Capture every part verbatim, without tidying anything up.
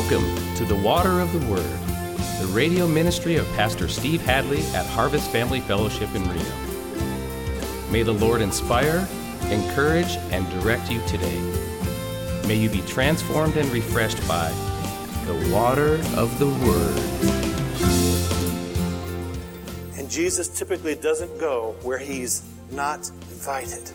Welcome to the Water of the Word, the radio ministry of Pastor Steve Hadley at Harvest Family Fellowship in Reno. May the Lord inspire, encourage, and direct you today. May you be transformed and refreshed by the water of the Word. And Jesus typically doesn't go where he's not invited.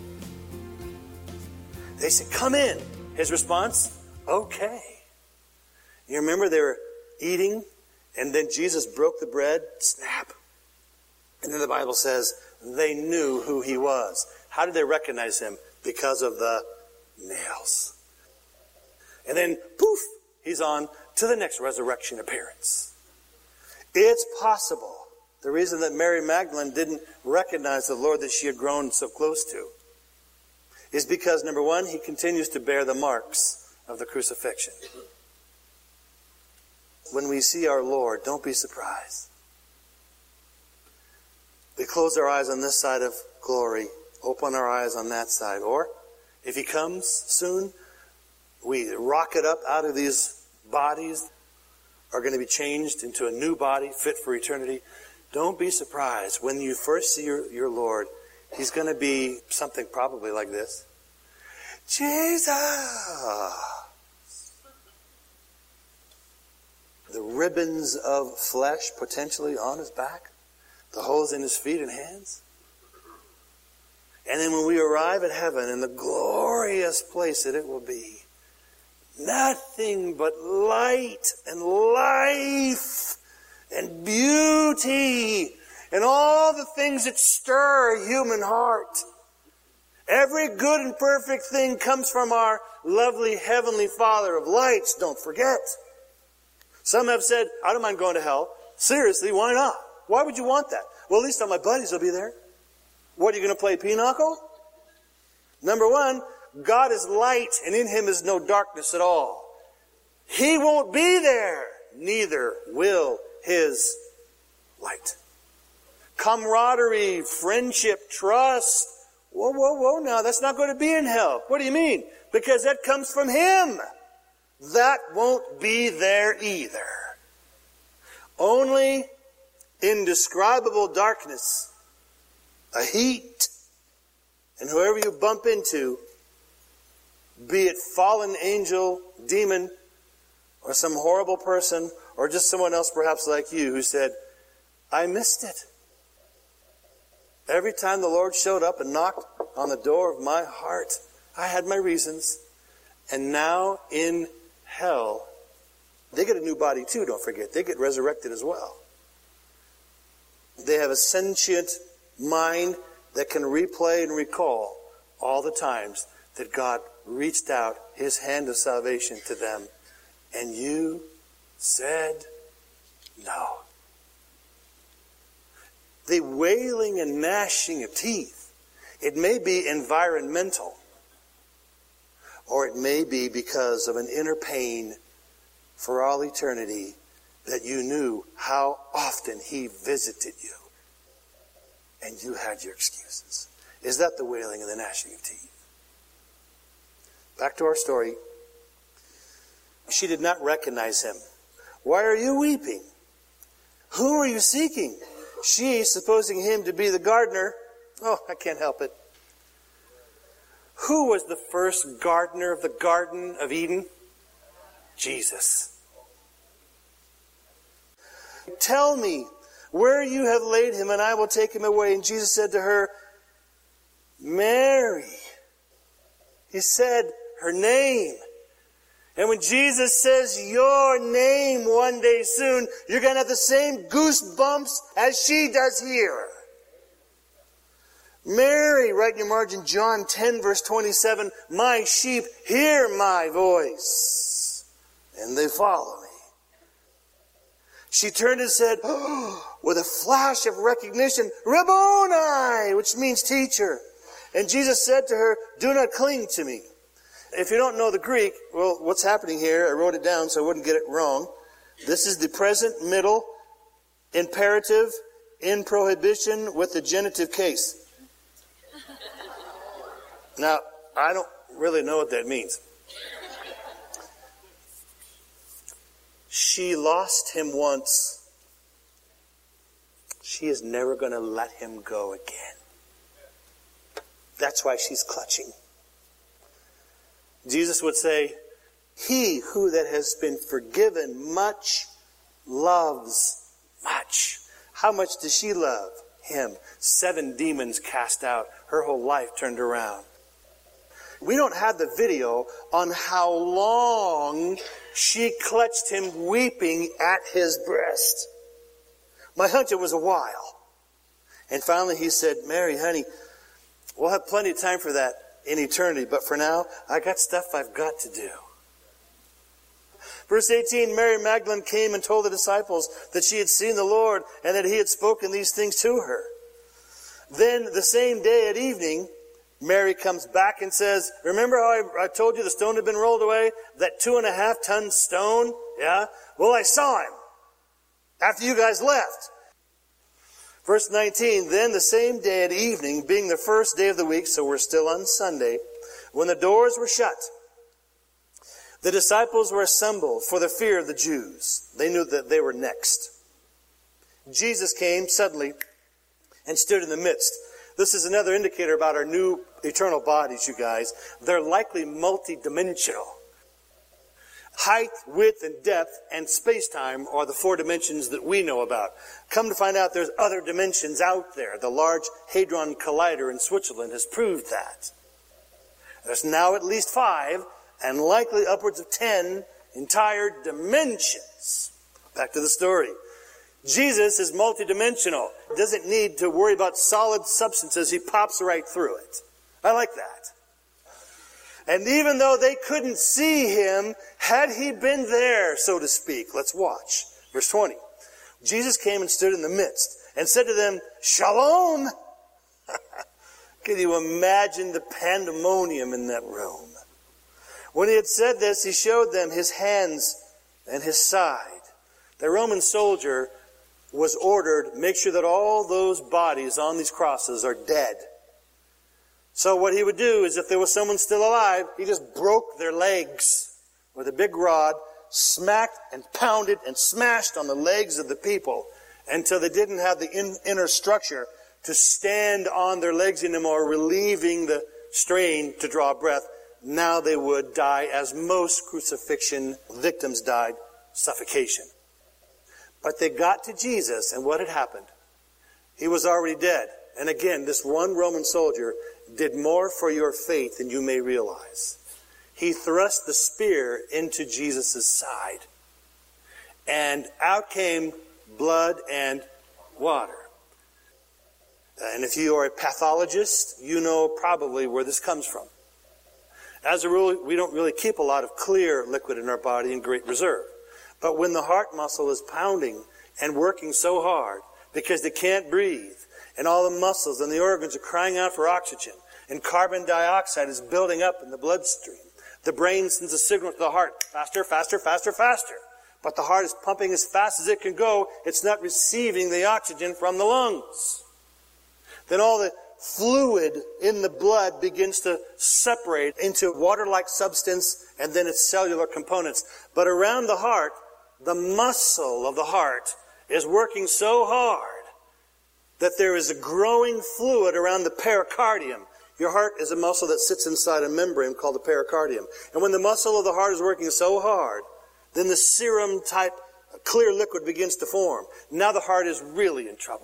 They said, "Come in." His response, "Okay." You remember they were eating, and then Jesus broke the bread, snap. And then the Bible says they knew who he was. How did they recognize him? Because of the nails. And then, poof, he's on to the next resurrection appearance. It's possible. The reason that Mary Magdalene didn't recognize the Lord that she had grown so close to is because, number one, he continues to bear the marks of the crucifixion. When we see our Lord, don't be surprised. We close our eyes on this side of glory, open our eyes on that side. Or, if he comes soon, we rocket up out of these bodies, are going to be changed into a new body fit for eternity. Don't be surprised. When you first see your, your Lord, he's going to be something probably like this. Jesus! The ribbons of flesh potentially on his back, the holes in his feet and hands. And then when we arrive at heaven in the glorious place that it will be, nothing but light and life and beauty and all the things that stir a human heart. Every good and perfect thing comes from our lovely heavenly Father of lights, don't forget. Some have said, "I don't mind going to hell." Seriously, why not? Why would you want that? Well, at least all my buddies will be there. What, are you going to play pinochle? Number one, God is light, and in him is no darkness at all. He won't be there. Neither will his light. Camaraderie, friendship, trust. Whoa, whoa, whoa, now that's not going to be in hell. What do you mean? Because that comes from him. That won't be there either. Only indescribable darkness, a heat, and whoever you bump into, be it fallen angel, demon, or some horrible person, or just someone else perhaps like you who said, "I missed it." Every time the Lord showed up and knocked on the door of my heart, I had my reasons. And now in hell, they get a new body too, don't forget. They get resurrected as well. They have a sentient mind that can replay and recall all the times that God reached out his hand of salvation to them. And you said no. The wailing and gnashing of teeth, it may be environmental, or it may be because of an inner pain for all eternity that you knew how often he visited you. And you had your excuses. Is that the wailing and the gnashing of teeth? Back to our story. She did not recognize him. "Why are you weeping? Who are you seeking?" She, supposing him to be the gardener, oh, I can't help it. Who was the first gardener of the Garden of Eden? Jesus. "Tell me where you have laid him, and I will take him away." And Jesus said to her, "Mary." He said her name. And when Jesus says your name one day soon, you're going to have the same goosebumps as she does here. Mary, write in your margin, John ten, verse twenty-seven, "My sheep hear my voice, and they follow me." She turned and said, oh, with a flash of recognition, "Rabboni," which means teacher. And Jesus said to her, "Do not cling to me." If you don't know the Greek, well, what's happening here, I wrote it down so I wouldn't get it wrong. This is the present middle imperative in prohibition with the genitive case. Now, I don't really know what that means. she lost him once, she is never going to let him go again. That's why she's clutching. Jesus would say, he who that has been forgiven much loves much. How much does she love him? Seven demons cast out. Her whole life turned around. We don't have the video on how long she clutched him weeping at his breast. My hunch, it was a while. And finally he said, Mary, honey, we'll have plenty of time for that in eternity, but for now, I got stuff I've got to do. Verse eighteen, Mary Magdalene came and told the disciples that she had seen the Lord and that he had spoken these things to her. Then the same day at evening, Mary comes back and says, remember how I, I told you the stone had been rolled away? That two and a half ton stone? Yeah? Well, I saw him after you guys left. Verse nineteen, then the same day at evening, being the first day of the week, so we're still on Sunday, when the doors were shut, the disciples were assembled for the fear of the Jews. They knew that they were next. Jesus came suddenly and stood in the midst. This is another indicator about our new eternal bodies, you guys. They're likely multidimensional. Height, width, and depth, and space-time are the four dimensions that we know about. Come to find out there's other dimensions out there. The Large Hadron Collider in Switzerland has proved that. There's now at least five, and likely upwards of ten entire dimensions. Back to the story. Jesus is multidimensional. Doesn't need to worry about solid substances. He pops right through it. I like that. And even though they couldn't see him, had he been there, so to speak, let's watch. Verse twenty. Jesus came and stood in the midst and said to them, Shalom! Can you imagine the pandemonium in that room? When he had said this, he showed them his hands and his side. The Roman soldier was ordered, make sure that all those bodies on these crosses are dead. So what he would do is if there was someone still alive, he just broke their legs with a big rod, smacked and pounded and smashed on the legs of the people until they didn't have the in, inner structure to stand on their legs anymore, relieving the strain to draw breath. Now they would die as most crucifixion victims died, suffocation. But they got to Jesus, and what had happened? He was already dead. And again, this one Roman soldier did more for your faith than you may realize. He thrust the spear into Jesus' side. And out came blood and water. And if you are a pathologist, you know probably where this comes from. As a rule, we don't really keep a lot of clear liquid in our body in great reserve. But when the heart muscle is pounding and working so hard because they can't breathe, and all the muscles and the organs are crying out for oxygen, and carbon dioxide is building up in the bloodstream, the brain sends a signal to the heart, faster, faster, faster, faster. But the heart is pumping as fast as it can go. It's not receiving the oxygen from the lungs. Then all the fluid in the blood begins to separate into water-like substance and then its cellular components. But around the heart, the muscle of the heart is working so hard that there is a growing fluid around the pericardium. Your heart is a muscle that sits inside a membrane called the pericardium. And when the muscle of the heart is working so hard, then the serum-type clear liquid begins to form. Now the heart is really in trouble.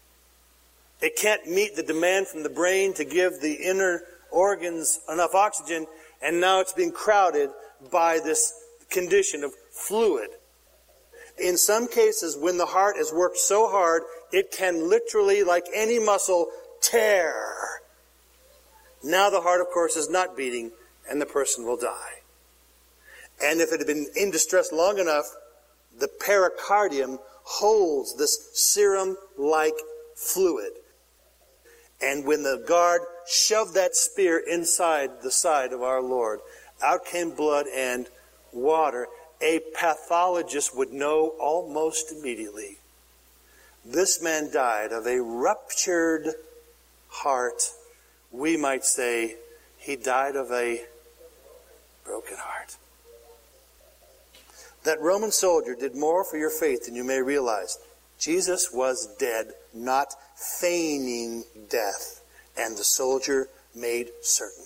It can't meet the demand from the brain to give the inner organs enough oxygen, and now it's being crowded by this condition of fluid. In some cases, when the heart has worked so hard, it can literally, like any muscle, tear. Now the heart, of course, is not beating, and the person will die. And if it had been in distress long enough, the pericardium holds this serum-like fluid. And when the guard shoved that spear inside the side of our Lord, out came blood and water. A pathologist would know almost immediately. This man died of a ruptured heart. We might say he died of a broken heart. That Roman soldier did more for your faith than you may realize. Jesus was dead, not feigning death, and the soldier made certain.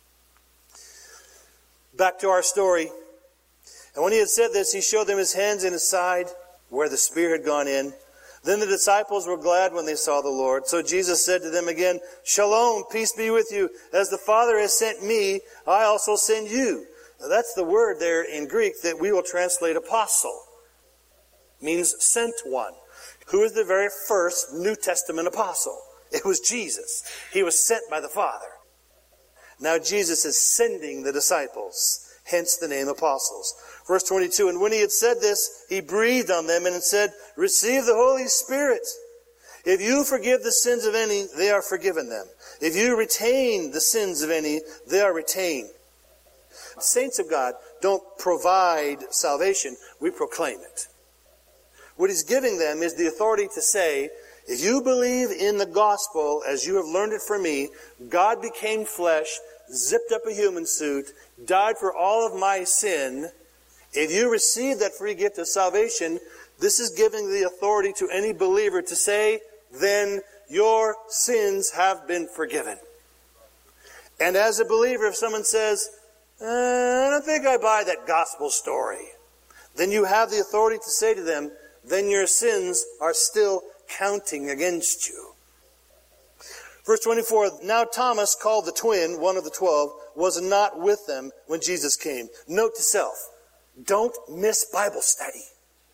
Back to our story. And when he had said this, he showed them his hands and his side, where the spear had gone in. Then the disciples were glad when they saw the Lord. So Jesus said to them again, Shalom, peace be with you. As the Father has sent me, I also send you. Now that's the word there in Greek that we will translate apostle. It means sent one. Who is the very first New Testament apostle? It was Jesus. He was sent by the Father. Now Jesus is sending the disciples, hence the name apostles. Verse twenty-two, and when he had said this, he breathed on them and said, Receive the Holy Spirit. If you forgive the sins of any, they are forgiven them. If you retain the sins of any, they are retained. Saints of God don't provide salvation, we proclaim it. What he's giving them is the authority to say, if you believe in the gospel as you have learned it from me, God became flesh, zipped up a human suit, died for all of my sin. If you receive that free gift of salvation, this is giving the authority to any believer to say, then your sins have been forgiven. And as a believer, if someone says, uh, I don't think I buy that gospel story, then you have the authority to say to them, then your sins are still counting against you. Verse twenty-four, now Thomas, called the twin, one of the twelve, was not with them when Jesus came. Note to self, don't miss Bible study.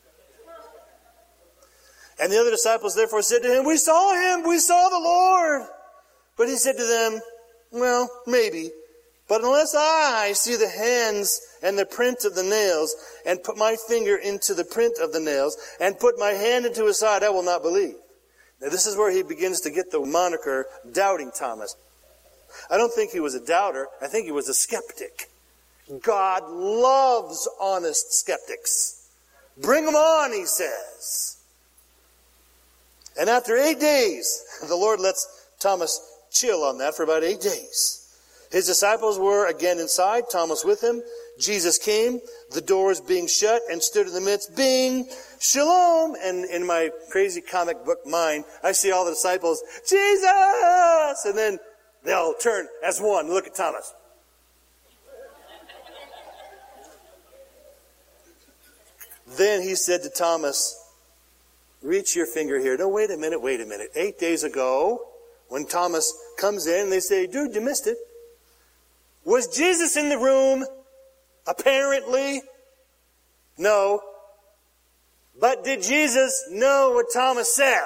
And the other disciples therefore said to him, we saw him, we saw the Lord. But he said to them, well, maybe. But unless I see the hands and the print of the nails, and put my finger into the print of the nails, and put my hand into his side, I will not believe. Now this is where he begins to get the moniker Doubting Thomas. I don't think he was a doubter. I think he was a skeptic. God loves honest skeptics. Bring them on, he says. And after eight days, the Lord lets Thomas chill on that for about eight days. His disciples were again inside, Thomas with him. Jesus came, the doors being shut, and stood in the midst. Bing! Shalom! And in my crazy comic book mind, I see all the disciples, Jesus! And then they all turn as one and look at Thomas. Then he said to Thomas, reach your finger here. No, wait a minute, wait a minute. Eight days ago, when Thomas comes in, they say, dude, you missed it. Was Jesus in the room? Apparently, no. But did Jesus know what Thomas said?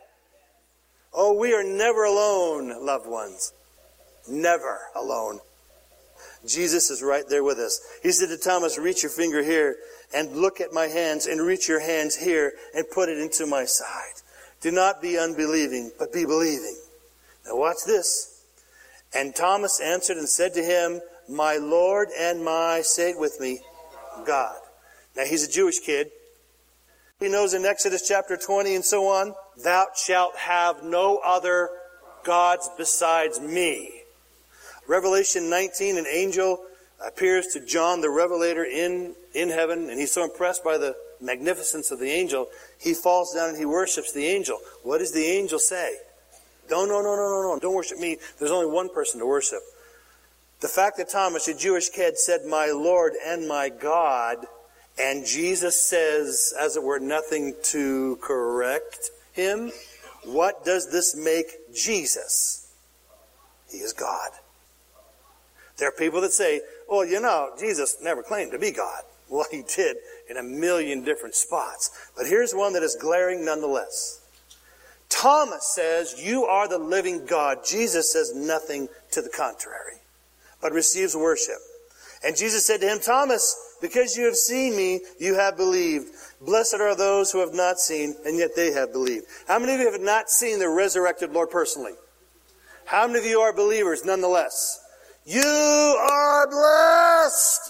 Oh, we are never alone, loved ones. Never alone. Jesus is right there with us. He said to Thomas, reach your finger here and look at my hands, and reach your hands here and put it into my side. Do not be unbelieving, but be believing. Now watch this. And Thomas answered and said to him, my Lord and my, say it with me, God. Now he's a Jewish kid. He knows in Exodus chapter twenty and so on, thou shalt have no other gods besides me. Revelation nineteen, an angel appears to John the Revelator in, in heaven, and he's so impressed by the magnificence of the angel, he falls down and he worships the angel. What does the angel say? No, no, no, no, no, no. Don't worship me. There's only one person to worship. The fact that Thomas, a Jewish kid, said, my Lord and my God, and Jesus says, as it were, nothing to correct him. What does this make Jesus? He is God. There are people that say, oh, you know, Jesus never claimed to be God. Well, he did in a million different spots. But here's one that is glaring nonetheless. Thomas says, you are the living God. Jesus says nothing to the contrary, but receives worship. And Jesus said to him, Thomas, because you have seen me, you have believed. Blessed are those who have not seen, and yet they have believed. How many of you have not seen the resurrected Lord personally? How many of you are believers nonetheless? You are blessed!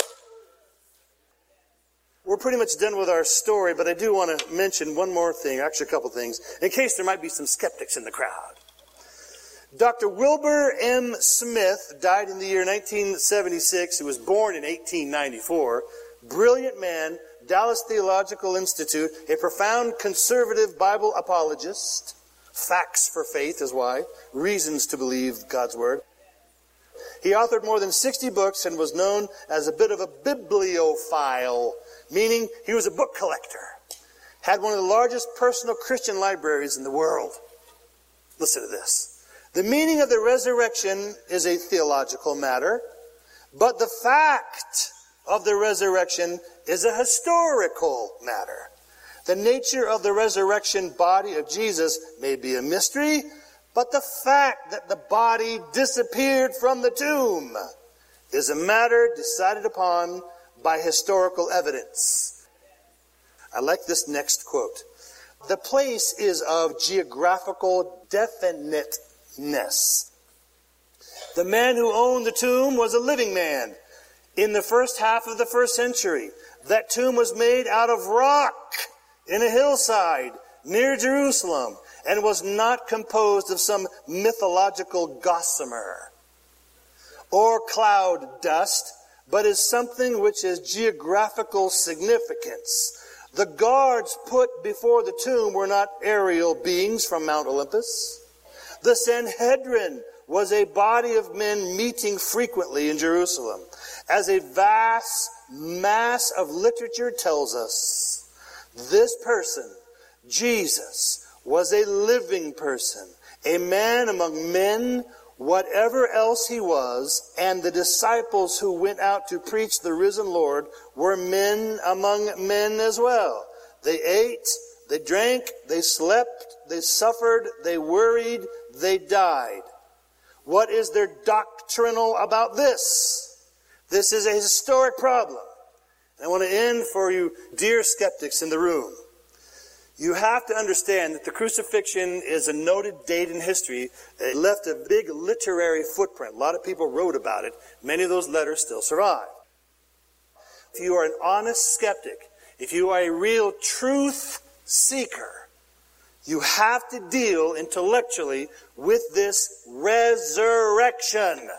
We're pretty much done with our story, but I do want to mention one more thing, actually a couple things, in case there might be some skeptics in the crowd. Doctor Wilbur M. Smith died in the year nineteen seventy-six. He was born in eighteen ninety-four. Brilliant man, Dallas Theological Institute, a profound conservative Bible apologist. Facts for faith is why. Reasons to believe God's Word. He authored more than sixty books and was known as a bit of a bibliophile, meaning he was a book collector. Had one of the largest personal Christian libraries in the world. Listen to this. The meaning of the resurrection is a theological matter, but the fact of the resurrection is a historical matter. The nature of the resurrection body of Jesus may be a mystery, but the fact that the body disappeared from the tomb is a matter decided upon by historical evidence. I like this next quote. The place is of geographical definiteness. The man who owned the tomb was a living man in the first half of the first century. That tomb was made out of rock in a hillside near Jerusalem and was not composed of some mythological gossamer or cloud dust, but is something which has geographical significance. The guards put before the tomb were not aerial beings from Mount Olympus. The Sanhedrin was a body of men meeting frequently in Jerusalem. As a vast mass of literature tells us, this person, Jesus, was a living person, a man among men, whatever else he was, and the disciples who went out to preach the risen Lord were men among men as well. They ate, they drank, they slept, they suffered, they worried, they died. What is there doctrinal about this? This is a historic problem. I want to end for you, dear skeptics in the room. You have to understand that the crucifixion is a noted date in history. It left a big literary footprint. A lot of people wrote about it. Many of those letters still survive. If you are an honest skeptic, if you are a real truth seeker, you have to deal intellectually with this resurrection.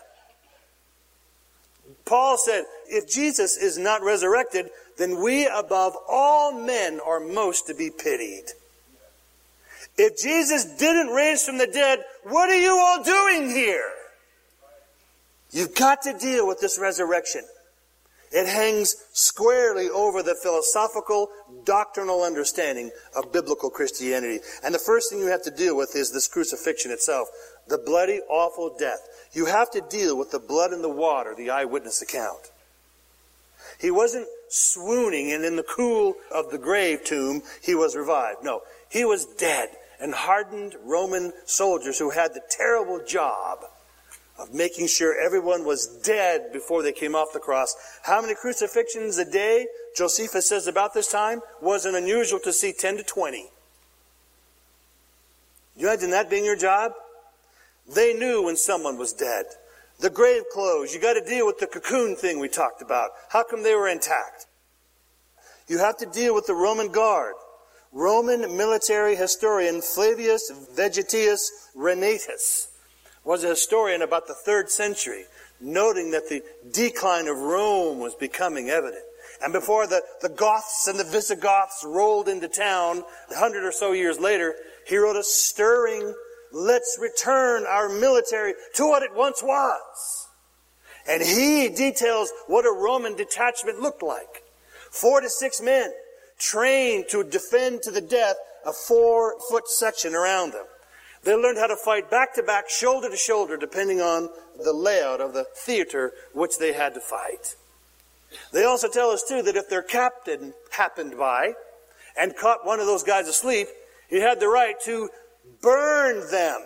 Paul said, if Jesus is not resurrected, then we above all men are most to be pitied. If Jesus didn't raise from the dead, what are you all doing here? You've got to deal with this resurrection. It hangs squarely over the philosophical, doctrinal understanding of biblical Christianity. And the first thing you have to deal with is this crucifixion itself. The bloody, awful death. You have to deal with the blood and the water, the eyewitness account. He wasn't swooning and in the cool of the grave tomb he was revived. No, he was dead. And hardened Roman soldiers who had the terrible job of making sure everyone was dead before they came off the cross. How many crucifixions a day, Josephus says about this time, wasn't unusual to see ten to twenty. You imagine that being your job? They knew when someone was dead. The grave clothes, you got to deal with the cocoon thing we talked about. How come they were intact? You have to deal with the Roman guard. Roman military historian Flavius Vegetius Renatus was a historian about the third century, noting that the decline of Rome was becoming evident. And before the, the Goths and the Visigoths rolled into town, a hundred or so years later, he wrote a stirring, let's return our military to what it once was. And he details what a Roman detachment looked like. Four to six men trained to defend to the death a four-foot section around them. They learned how to fight back to back, shoulder to shoulder, depending on the layout of the theater which they had to fight. They also tell us, too, that if their captain happened by and caught one of those guys asleep, he had the right to burn them.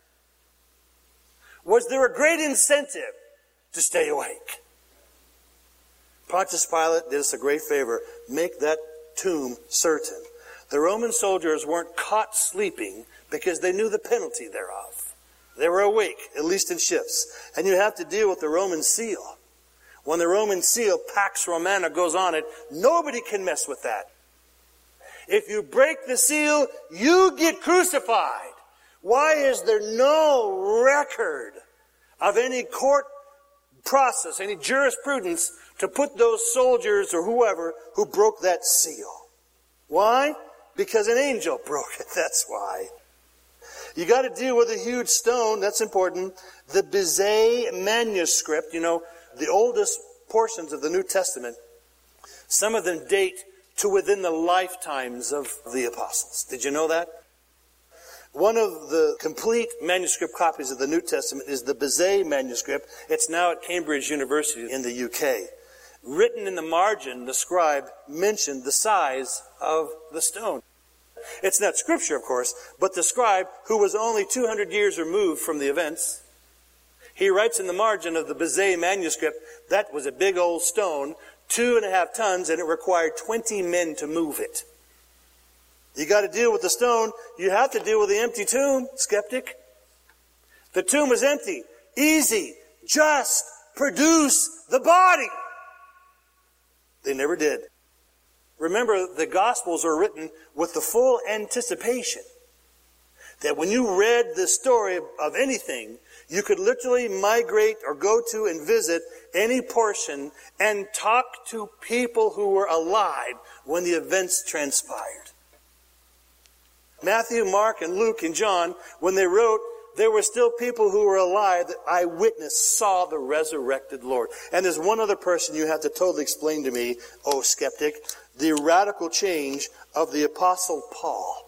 Was there a great incentive to stay awake? Pontius Pilate did us a great favor. Make that tomb certain. The Roman soldiers weren't caught sleeping because they knew the penalty thereof. They were awake, at least in shifts. And you have to deal with the Roman seal. When the Roman seal, Pax Romana, goes on it, nobody can mess with that. If you break the seal, you get crucified. Why is there no record of any court process, any jurisprudence to put those soldiers or whoever who broke that seal. Why? Because an angel broke it. That's why. You got to deal with a huge stone. That's important. The Bizet manuscript, you know, the oldest portions of the New Testament, some of them date to within the lifetimes of the apostles. Did you know that? One of the complete manuscript copies of the New Testament is the Bizet manuscript. It's now at Cambridge University in the U K. Written in the margin, the scribe mentioned the size of the stone. It's not scripture, of course, but the scribe, who was only two hundred years removed from the events, he writes in the margin of the Bizet manuscript, that was a big old stone, two and a half tons, and it required twenty men to move it. You got to deal with the stone. You have to deal with the empty tomb, skeptic. The tomb is empty. Easy. Just produce the body. They never did. Remember, the Gospels are written with the full anticipation that when you read the story of anything, you could literally migrate or go to and visit any portion and talk to people who were alive when the events transpired. Matthew, Mark, and Luke, and John, when they wrote, there were still people who were alive that eyewitness saw the resurrected Lord. And there's one other person you have to totally explain to me, oh skeptic, the radical change of the Apostle Paul.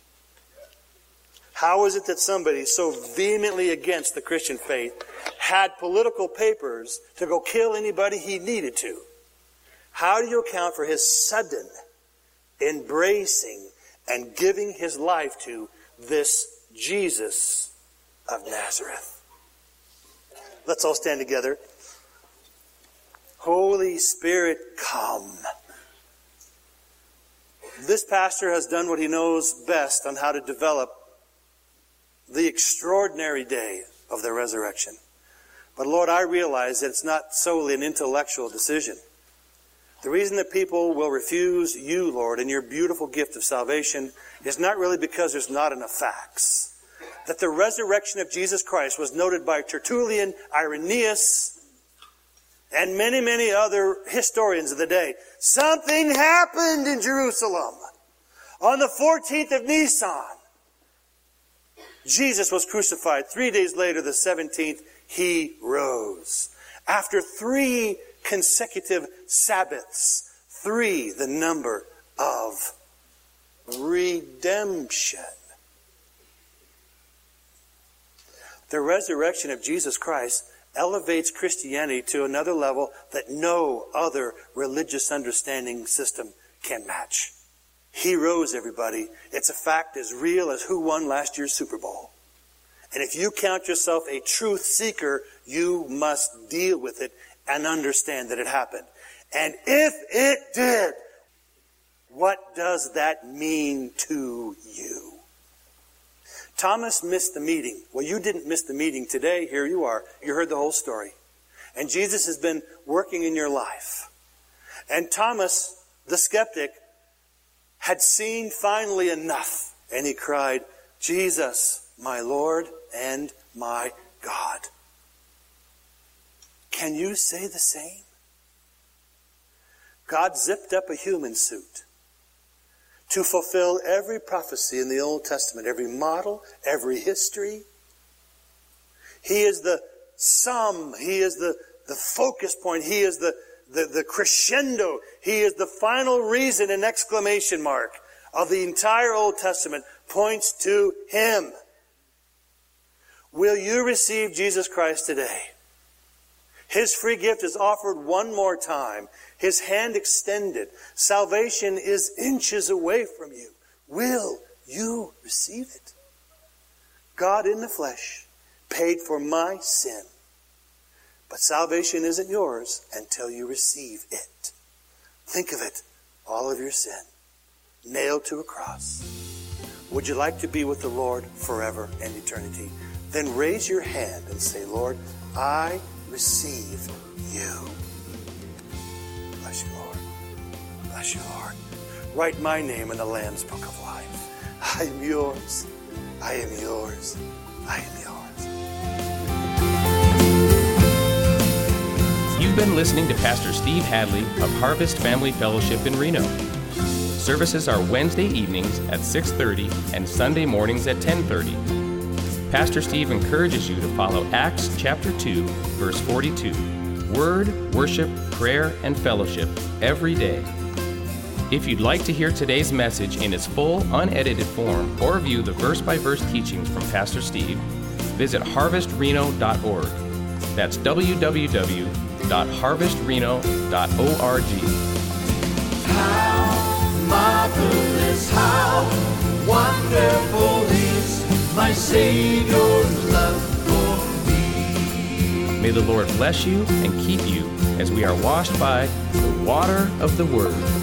How is it that somebody so vehemently against the Christian faith had political papers to go kill anybody he needed to? How do you account for his sudden embracing and giving his life to this Jesus of Nazareth? Let's all stand together. Holy Spirit, come. This pastor has done what he knows best on how to develop the extraordinary day of the resurrection. But Lord, I realize that it's not solely an intellectual decision. The reason that people will refuse you, Lord, and your beautiful gift of salvation is not really because there's not enough facts. That the resurrection of Jesus Christ was noted by Tertullian, Irenaeus, and many, many other historians of the day. Something happened in Jerusalem. On the fourteenth of Nisan, Jesus was crucified. Three days later, the seventeenth, he rose. After three consecutive Sabbaths, three, the number of redemption. The resurrection of Jesus Christ elevates Christianity to another level that no other religious understanding system can match. He rose, everybody. It's a fact as real as who won last year's Super Bowl. And if you count yourself a truth seeker, you must deal with it and understand that it happened. And if it did, what does that mean to you? Thomas missed the meeting. Well, you didn't miss the meeting today. Here you are. You heard the whole story. And Jesus has been working in your life. And Thomas, the skeptic, had seen finally enough. And he cried, Jesus, my Lord and my God. Can you say the same? God zipped up a human suit to fulfill every prophecy in the Old Testament, every model, every history. He is the sum. He is the, the focus point. He is the, the, the crescendo. He is the final reason, an exclamation mark, of the entire Old Testament points to Him. Will you receive Jesus Christ today? His free gift is offered one more time. His hand extended. Salvation is inches away from you. Will you receive it? God in the flesh paid for my sin. But salvation isn't yours until you receive it. Think of it, all of your sin, nailed to a cross. Would you like to be with the Lord forever and eternity? Then raise your hand and say, Lord, I receive you. Bless you, Lord. Bless you, Lord. Write my name in the Lamb's Book of Life. I am yours. I am yours. I am yours. You You've been listening to Pastor Steve Hadley of Harvest Family Fellowship in Reno. Services are Wednesday evenings at six thirty and Sunday mornings at ten thirty. Pastor Steve encourages you to follow Acts chapter two, verse forty-two. Word, worship, prayer, and fellowship every day. If you'd like to hear today's message in its full, unedited form or view the verse-by-verse teachings from Pastor Steve, visit harvest reno dot org. That's w w w dot harvest reno dot org. How marvelous, how wonderful is my Savior's love for me. May the Lord bless you and keep you as we are washed by the water of the Word.